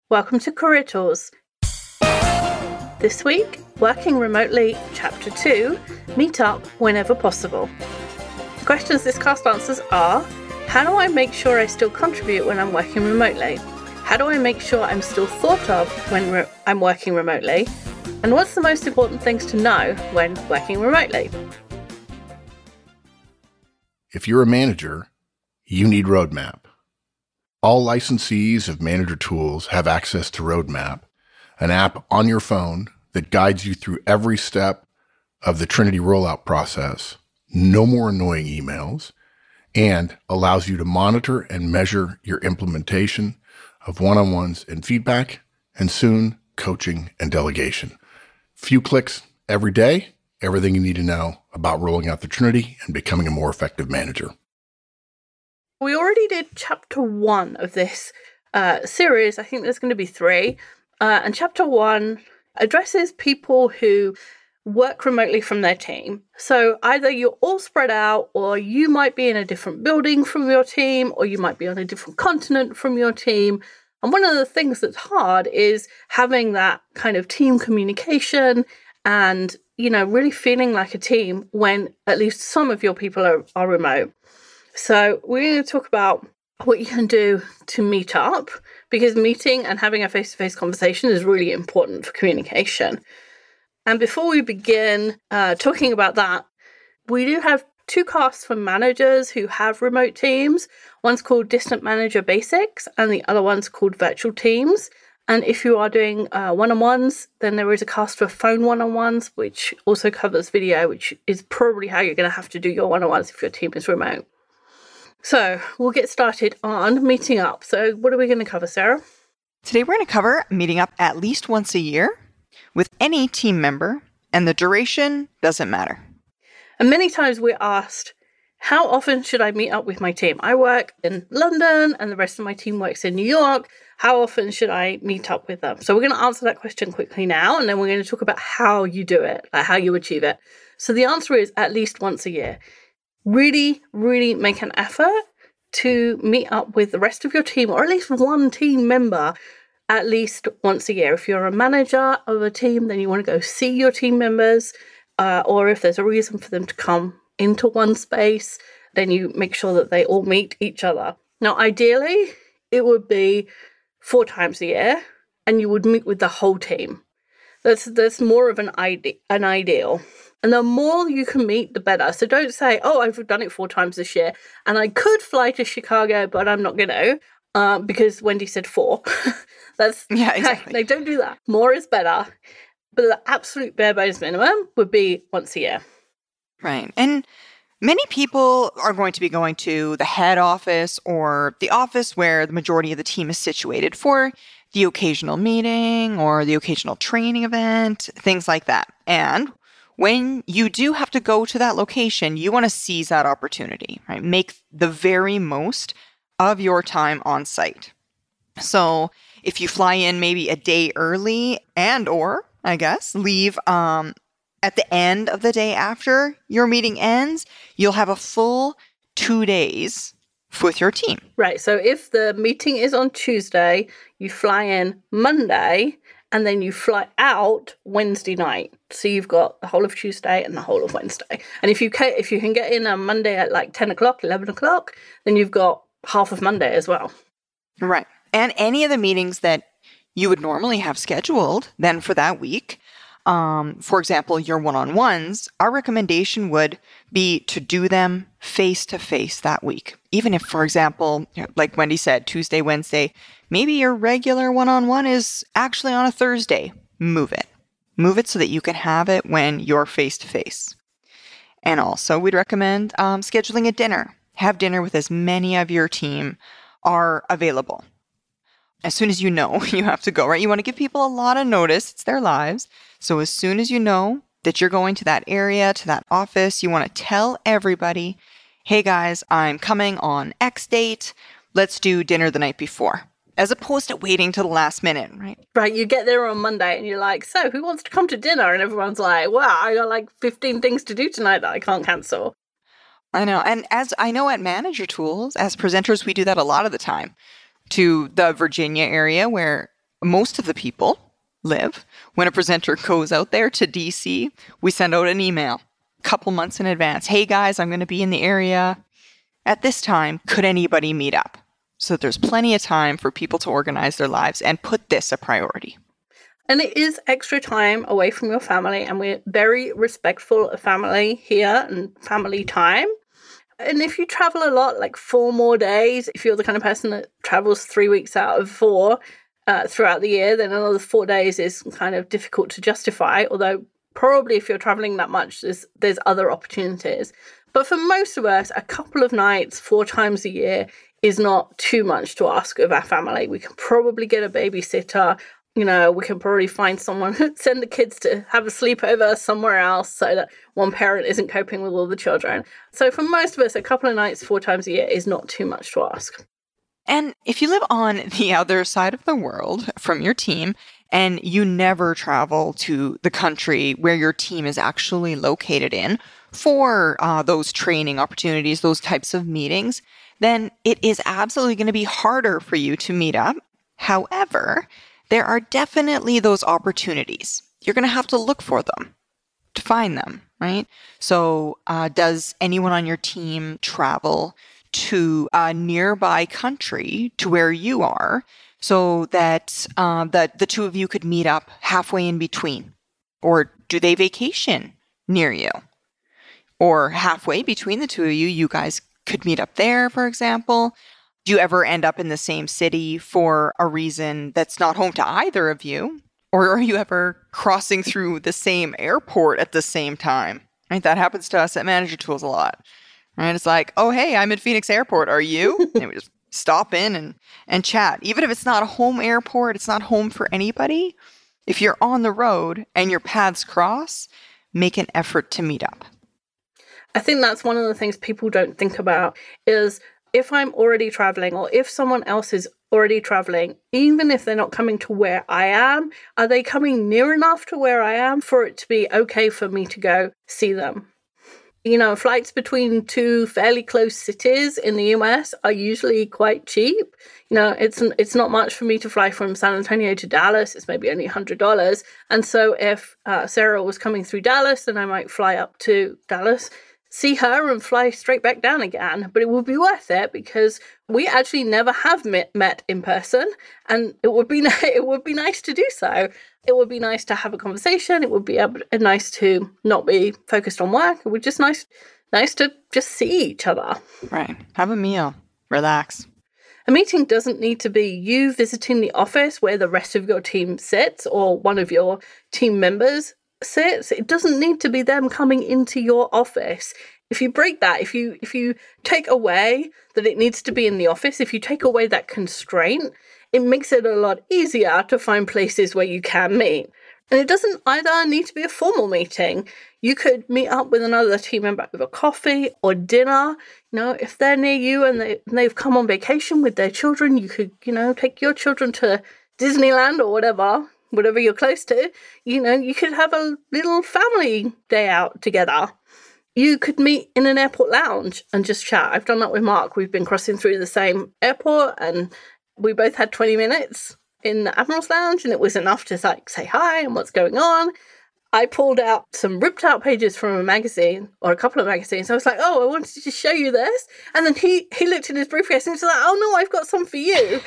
Welcome to Career Tools. This week, Working Remotely, Chapter 2, Meet Up Whenever Possible. The questions this cast answers are: how do I make sure I still contribute when I'm working remotely? How do I make sure I'm still thought of when I'm working remotely? And what's the most important things to know when working remotely? If you're a manager, you need Roadmap. All licensees of Manager Tools have access to Roadmap, an app on your phone that guides you through every step of the Trinity rollout process, no more annoying emails, and allows you to monitor and measure your implementation of one-on-ones and feedback, and soon coaching and delegation. Few clicks every day, everything you need to know about rolling out the Trinity and becoming a more effective manager. We already did chapter 1 of this series. I think there's going to be 3. And chapter 1 addresses people who work remotely from their team. So either you're all spread out, or you might be in a different building from your team, or you might be on a different continent from your team. And one of the things that's hard is having that kind of team communication and, really feeling like a team when at least some of your people are remote. So we're going to talk about what you can do to meet up, because meeting and having a face-to-face conversation is really important for communication. And before we begin talking about that, we do have 2 casts for managers who have remote teams. One's called Distant Manager Basics, and the other one's called Virtual Teams. And if you are doing one-on-ones, then there is a cast for phone one-on-ones, which also covers video, which is probably how you're going to have to do your one-on-ones if your team is remote. So we'll get started on meeting up. So what are we going to cover, Sarah? Today we're going to cover meeting up at least once a year with any team member, and the duration doesn't matter. And many times we're asked, how often should I meet up with my team? I work in London and the rest of my team works in New York. How often should I meet up with them? So we're going to answer that question quickly now, and then we're going to talk about how you do it, like how you achieve it. So the answer is at least once a year. Really, really make an effort to meet up with the rest of your team, or at least one team member, at least once a year. If you're a manager of a team, then you want to go see your team members, or if there's a reason for them to come into one space, then you make sure that they all meet each other. Now, ideally, it would be 4 times a year, and you would meet with the whole team. That's more of an ideal. And the more you can meet, the better. So don't say, oh, I've done it 4 times this year, and I could fly to Chicago, but I'm not going to, because Wendy said 4. Exactly. Like, don't do that. More is better. But the absolute bare bones minimum would be once a year. Right. And many people are going to be going to the head office or the office where the majority of the team is situated for the occasional meeting or the occasional training event, things like that. And when you do have to go to that location, you want to seize that opportunity, right? Make the very most of your time on site. So if you fly in maybe a day early or I guess, leave at the end of the day after your meeting ends, you'll have a full 2 days with your team. Right. So if the meeting is on Tuesday, you fly in Monday, and then you fly out Wednesday night. So you've got the whole of Tuesday and the whole of Wednesday. And if you can get in on Monday at like 10 o'clock, 11 o'clock, then you've got half of Monday as well. Right. And any of the meetings that you would normally have scheduled then for that week, for example, your one-on-ones, our recommendation would be to do them face-to-face that week. Even if, for example, like Wendy said, Tuesday, Wednesday, maybe your regular one-on-one is actually on a Thursday. Move it. Move it so that you can have it when you're face-to-face. And also, we'd recommend scheduling a dinner. Have dinner with as many of your team are available. As soon as you know you have to go, right? You want to give people a lot of notice. It's their lives. So as soon as you know that you're going to that area, to that office, you want to tell everybody, hey guys, I'm coming on X date. Let's do dinner the night before. As opposed to waiting till the last minute, right? Right, you get there on Monday and you're like, so who wants to come to dinner? And everyone's like, wow, I got like 15 things to do tonight that I can't cancel. I know. And as I know at Manager Tools, as presenters, we do that a lot of the time to the Virginia area where most of the people live, when a presenter goes out there to DC, we send out an email a couple months in advance. Hey guys, I'm going to be in the area at this time. Could anybody meet up? So that there's plenty of time for people to organize their lives and put this a priority. And it is extra time away from your family, and we're very respectful of family here and family time. And if you travel a lot, like 4 more days, if you're the kind of person that travels 3 weeks out of 4 throughout the year, then another 4 days is kind of difficult to justify, although probably if you're traveling that much, there's other opportunities. But for most of us, a couple of nights, 4 times a year is not too much to ask of our family. We can probably get a babysitter. We can probably find someone, send the kids to have a sleepover somewhere else so that one parent isn't coping with all the children. So for most of us, a couple of nights, 4 times a year is not too much to ask. And if you live on the other side of the world from your team and you never travel to the country where your team is actually located in for those training opportunities, those types of meetings, then it is absolutely going to be harder for you to meet up. However, there are definitely those opportunities. You're going to have to look for them to find them, right? So does anyone on your team travel to a nearby country to where you are so that the two of you could meet up halfway in between? Or do they vacation near you? Or halfway between the two of you, you guys could meet up there, for example. Do you ever end up in the same city for a reason that's not home to either of you? Or are you ever crossing through the same airport at the same time? Right? That happens to us at Manager Tools a lot. Right? It's like, oh, hey, I'm at Phoenix Airport. Are you? And we just stop in and chat. Even if it's not a home airport, it's not home for anybody. If you're on the road and your paths cross, make an effort to meet up. I think that's one of the things people don't think about is if I'm already traveling or if someone else is already traveling, even if they're not coming to where I am, are they coming near enough to where I am for it to be okay for me to go see them? Flights between 2 fairly close cities in the US are usually quite cheap. It's not much for me to fly from San Antonio to Dallas. It's maybe only $100. And so if Sarah was coming through Dallas, then I might fly up to Dallas, see her and fly straight back down again. But it would be worth it because we actually never have met in person, and it would be nice to do so. It would be nice to have a conversation. It would be nice to not be focused on work. It would just nice to just see each other. Right. Have a meal. Relax. A meeting doesn't need to be you visiting the office where the rest of your team sits or one of your team members sits. It doesn't need to be them coming into your office. If you break that, if you take away that it needs to be in the office, if you take away that constraint, it makes it a lot easier to find places where you can meet. And it doesn't either need to be a formal meeting. You could meet up with another team member over coffee or dinner. If they're near you and they've come on vacation with their children, you could, take your children to Disneyland or whatever you're close to. You could have a little family day out together. You could meet in an airport lounge and just chat. I've done that with Mark. We've been crossing through the same airport and we both had 20 minutes in the Admiral's Lounge, and it was enough to say hi and what's going on. I pulled out some ripped out pages from a magazine or a couple of magazines. I was like, oh, I wanted to show you this. And then he looked in his briefcase and he was like, oh no, I've got some for you.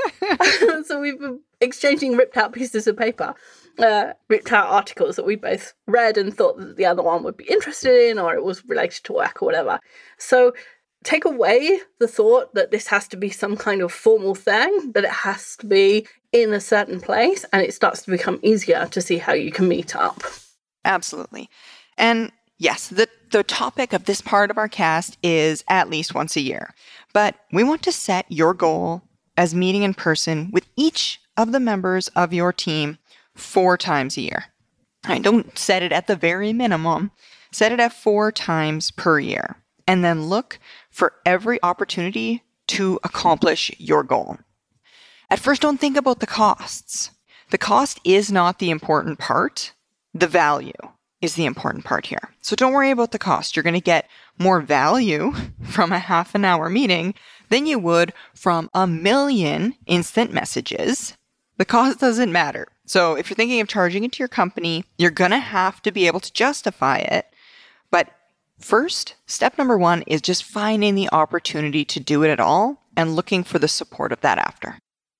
So we've been exchanging ripped out pieces of paper, ripped out articles that we both read and thought that the other one would be interested in, or it was related to work or whatever. So take away the thought that this has to be some kind of formal thing, that it has to be in a certain place, and it starts to become easier to see how you can meet up. Absolutely. And yes, the topic of this part of our cast is at least once a year. But we want to set your goal as meeting in person with each of the members of your team 4 times a year. Don't set it at the very minimum. Set it at 4 times per year. And then look for every opportunity to accomplish your goal. At first, don't think about the costs. The cost is not the important part. The value is the important part here. So don't worry about the cost. You're going to get more value from a half an hour meeting than you would from 1 million instant messages The cost doesn't matter. So if you're thinking of charging it to your company, you're going to have to be able to justify it. But first, step number 1 is just finding the opportunity to do it at all and looking for the support of that after.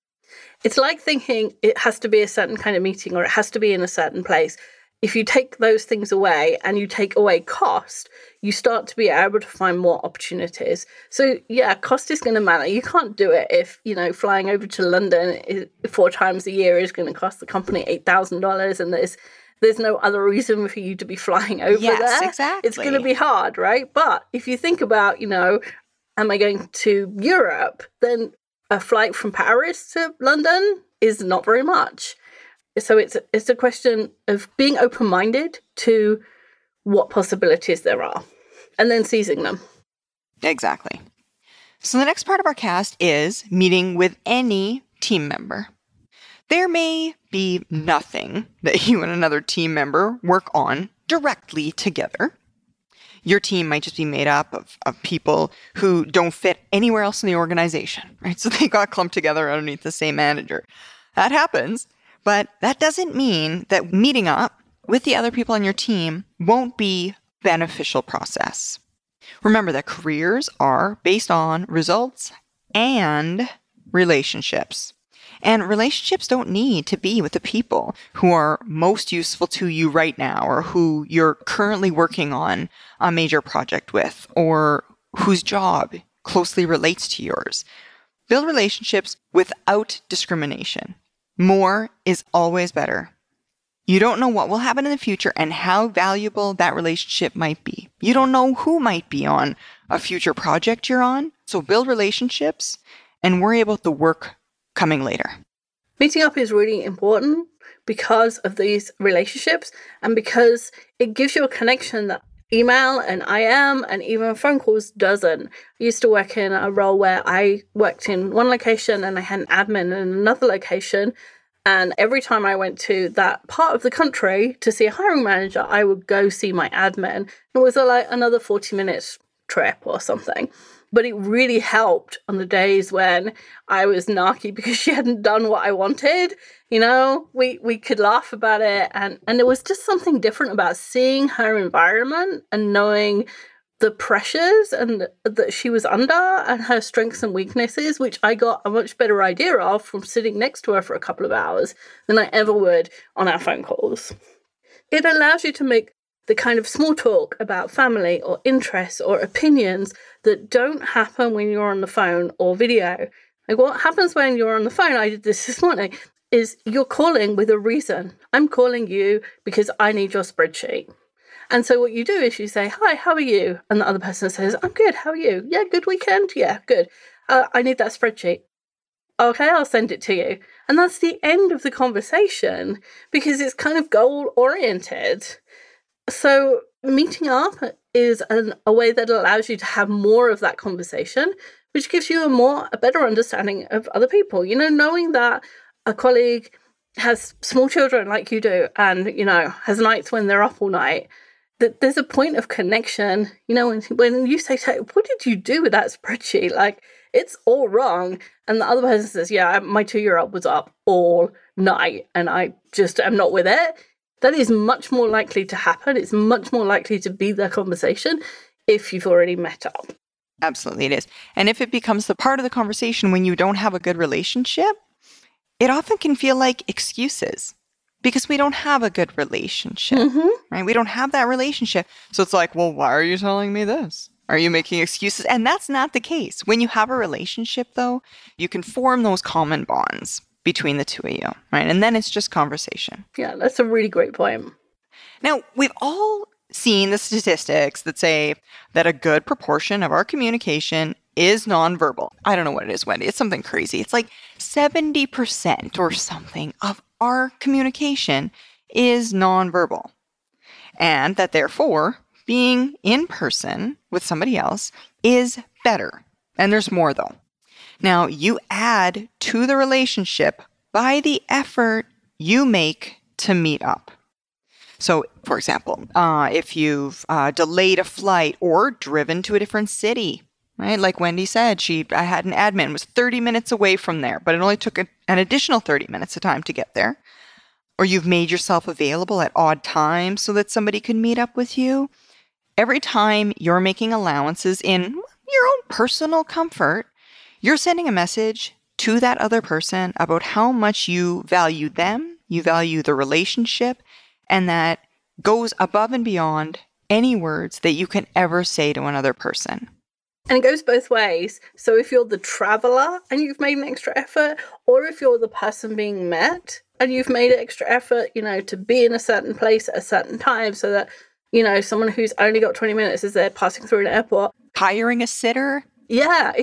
It's like thinking it has to be a certain kind of meeting or it has to be in a certain place. If you take those things away and you take away cost, you start to be able to find more opportunities. So yeah, cost is going to matter. You can't do it if, flying over to London 4 times a year is going to cost the company $8,000 and there's no other reason for you to be flying over there. Yes, exactly. It's going to be hard, right? But if you think about, am I going to Europe? Then a flight from Paris to London is not very much. So it's a question of being open-minded to what possibilities there are and then seizing them. Exactly. So the next part of our cast is meeting with any team member. There may be nothing that you and another team member work on directly together. Your team might just be made up of people who don't fit anywhere else in the organization, right? So they got clumped together underneath the same manager. That happens. But that doesn't mean that meeting up with the other people on your team won't be a beneficial process. Remember that careers are based on results and relationships. And relationships don't need to be with the people who are most useful to you right now or who you're currently working on a major project with or whose job closely relates to yours. Build relationships without discrimination. More is always better. You don't know what will happen in the future and how valuable that relationship might be. You don't know who might be on a future project you're on. So build relationships and worry about the work coming later. Meeting up is really important because of these relationships and because it gives you a connection that email and IM and even phone calls doesn't. I used to work in a role where I worked in one location and I had an admin in another location. And every time I went to that part of the country to see a hiring manager, I would go see my admin. It was like another 40 minutes trip or something. But it really helped on the days when I was narky because she hadn't done what I wanted. We could laugh about it. And there was just something different about seeing her environment and knowing the pressures and that she was under and her strengths and weaknesses, which I got a much better idea of from sitting next to her for a couple of hours than I ever would on our phone calls. It allows you to make the kind of small talk about family or interests or opinions that don't happen when you're on the phone or video. Like what happens when you're on the phone, I did this morning, is you're calling with a reason. I'm calling you because I need your spreadsheet. And so what you do is you say, hi, how are you? And the other person says, I'm good, how are you? Yeah, good weekend? Yeah, good. I need that spreadsheet. Okay, I'll send it to you. And that's the end of the conversation because it's kind of goal-oriented. So meeting up is a way that allows you to have more of that conversation, which gives you a better understanding of other people. Knowing that a colleague has small children like you do and, has nights when they're up all night, that there's a point of connection. When you say, what did you do with that spreadsheet? Like, it's all wrong. And the other person says, yeah, my 2-year-old was up all night and I just am not with it. That is much more likely to happen. It's much more likely to be the conversation if you've already met up. Absolutely, it is. And if it becomes the part of the conversation when you don't have a good relationship, it often can feel like excuses because we don't have a good relationship, right? We don't have that relationship. So it's like, well, why are you telling me this? Are you making excuses? And that's not the case. When you have a relationship, though, you can form those common bonds between the two of you, right? And then it's just conversation. Yeah, that's a really great point. Now, we've all seen the statistics that say that a good proportion of our communication is nonverbal. I don't know what it is, Wendy. It's something crazy. It's like 70% or something of our communication is nonverbal. And that therefore, being in person with somebody else is better. And there's more though. Now, you add to the relationship by the effort you make to meet up. So, for example, if you've delayed a flight or driven to a different city, right? Like Wendy said, I had an admin, was 30 minutes away from there, but it only took an additional 30 minutes of time to get there. Or you've made yourself available at odd times so that somebody can meet up with you. Every time you're making allowances in your own personal comfort, you're sending a message to that other person about how much you value them, you value the relationship, and that goes above and beyond any words that you can ever say to another person. And it goes both ways. So if you're the traveler and you've made an extra effort, or if you're the person being met and you've made an extra effort, to be in a certain place at a certain time so that, someone who's only got 20 minutes is there passing through an airport. Hiring a sitter. Yeah,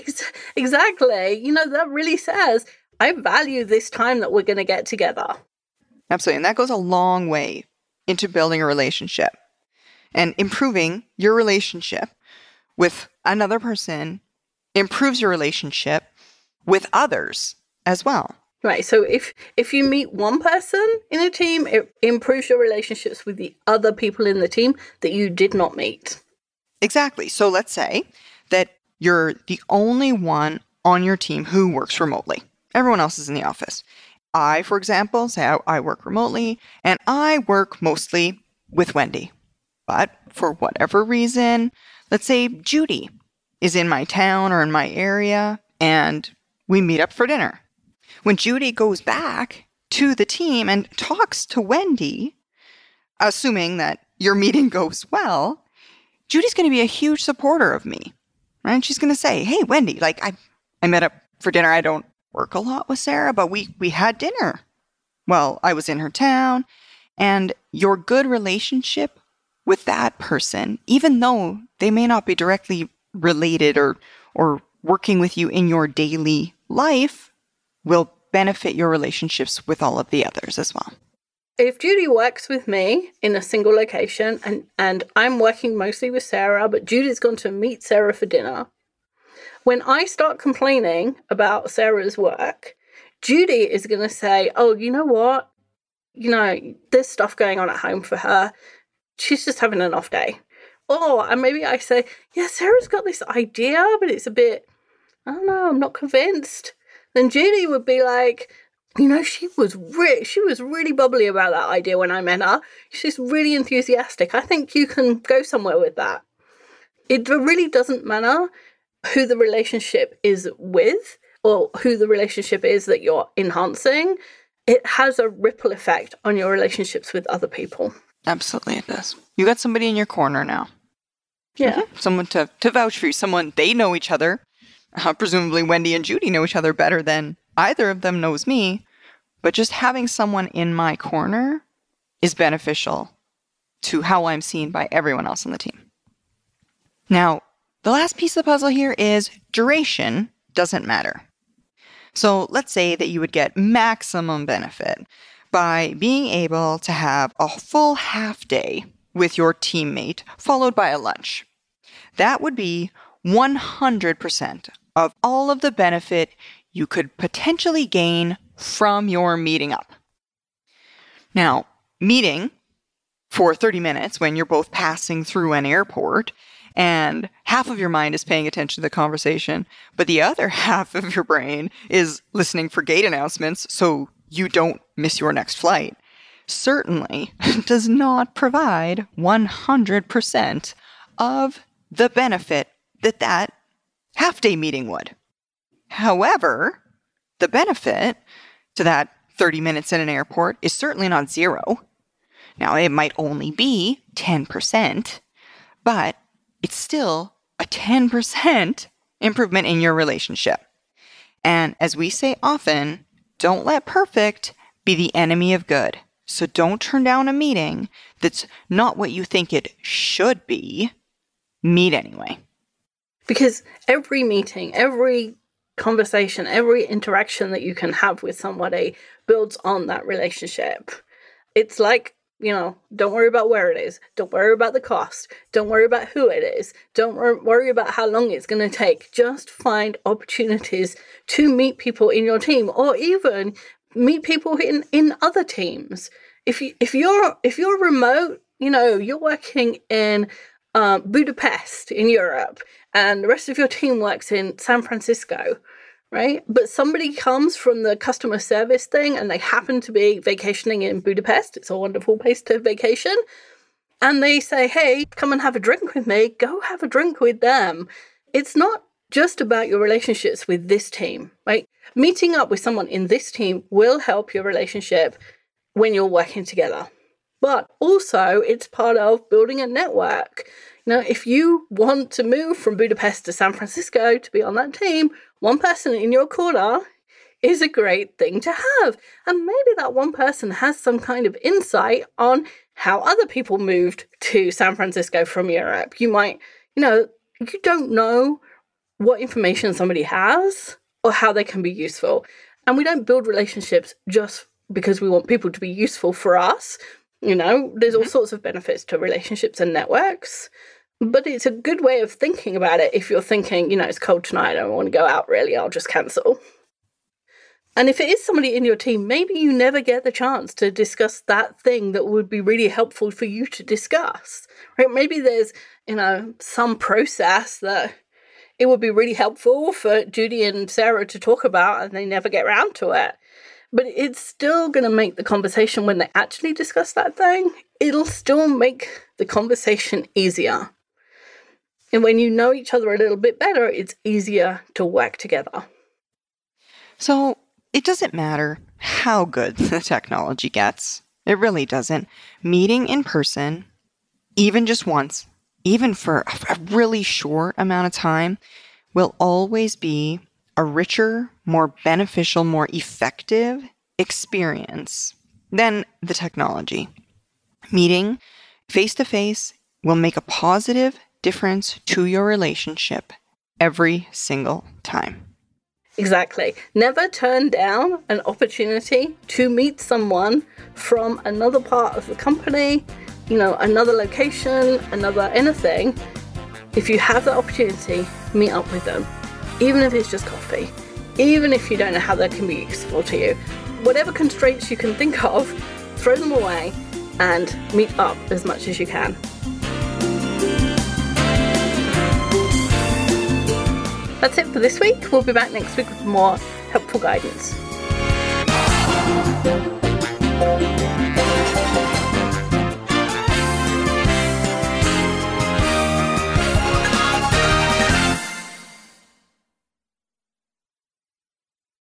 exactly. That really says, I value this time that we're going to get together. Absolutely. And that goes a long way into building a relationship and improving your relationship with another person improves your relationship with others as well. Right. So if you meet one person in a team, it improves your relationships with the other people in the team that you did not meet. Exactly. So let's say that you're the only one on your team who works remotely. Everyone else is in the office. I, for example, say I work remotely and I work mostly with Wendy. But for whatever reason, let's say Judy is in my town or in my area and we meet up for dinner. When Judy goes back to the team and talks to Wendy, assuming that your meeting goes well, Judy's going to be a huge supporter of me, right? She's going to say, hey, Wendy, I met up for dinner. I don't work a lot with Sarah, but we had dinner. Well, I was in her town, and your good relationship with that person, even though they may not be directly related or working with you in your daily life, will benefit your relationships with all of the others as well. If Judy works with me in a single location and I'm working mostly with Sarah, but Judy's gone to meet Sarah for dinner, when I start complaining about Sarah's work, Judy is going to say, oh, you know what? There's stuff going on at home for her. She's just having an off day. And maybe I say, yeah, Sarah's got this idea, but it's a bit, I don't know, I'm not convinced. Then Judy would be like, she was really bubbly about that idea when I met her. She's really enthusiastic. I think you can go somewhere with that. It really doesn't matter who the relationship is with or who the relationship is that you're enhancing. It has a ripple effect on your relationships with other people. Absolutely, it does. You got somebody in your corner now. Yeah. Mm-hmm. Someone to vouch for you. Someone, they know each other. Presumably Wendy and Judy know each other better than either of them knows me. But just having someone in my corner is beneficial to how I'm seen by everyone else on the team. Now, the last piece of the puzzle here is duration doesn't matter. So let's say that you would get maximum benefit by being able to have a full half day with your teammate followed by a lunch. That would be 100% of all of the benefit you could potentially gain from your meeting up. Now, meeting for 30 minutes when you're both passing through an airport and half of your mind is paying attention to the conversation, but the other half of your brain is listening for gate announcements so you don't miss your next flight, certainly does not provide 100% of the benefit that half-day meeting would. However, the benefit to that 30 minutes in an airport is certainly not zero. Now, it might only be 10%, but it's still a 10% improvement in your relationship. And as we say often, don't let perfect be the enemy of good. So don't turn down a meeting that's not what you think it should be. Meet anyway. Because every meeting, every conversation, every interaction that you can have with somebody builds on that relationship. It's like, don't worry about where it is. Don't worry about the cost. Don't worry about who it is. Don't worry about how long it's going to take. Just find opportunities to meet people in your team or even meet people in other teams. If you're remote, you're working in Budapest in Europe and the rest of your team works in San Francisco, right? But somebody comes from the customer service thing and they happen to be vacationing in Budapest. It's a wonderful place to vacation. And they say, hey, come and have a drink with me. Go have a drink with them. It's not just about your relationships with this team, right? Meeting up with someone in this team will help your relationship when you're working together. But also, it's part of building a network. If you want to move from Budapest to San Francisco to be on that team, one person in your corner is a great thing to have. And maybe that one person has some kind of insight on how other people moved to San Francisco from Europe. You might, you don't know what information somebody has or how they can be useful. And we don't build relationships just because we want people to be useful for us. There's all sorts of benefits to relationships and networks. But it's a good way of thinking about it if you're thinking, it's cold tonight, I don't want to go out really, I'll just cancel. And if it is somebody in your team, maybe you never get the chance to discuss that thing that would be really helpful for you to discuss, right? Maybe there's, some process that it would be really helpful for Judy and Sarah to talk about and they never get around to it. But it's still going to make the conversation when they actually discuss that thing, it'll still make the conversation easier. And when you know each other a little bit better, it's easier to work together. So it doesn't matter how good the technology gets. It really doesn't. Meeting in person, even just once, even for a really short amount of time, will always be a richer, more beneficial, more effective experience than the technology. Meeting face-to-face will make a positive difference to your relationship every single time. Exactly. Never turn down an opportunity to meet someone from another part of the company, another location, another anything. If you have the opportunity, meet up with them. Even if it's just coffee. Even if you don't know how that can be useful to you. Whatever constraints you can think of, throw them away and meet up as much as you can. That's it for this week. We'll be back next week with more helpful guidance.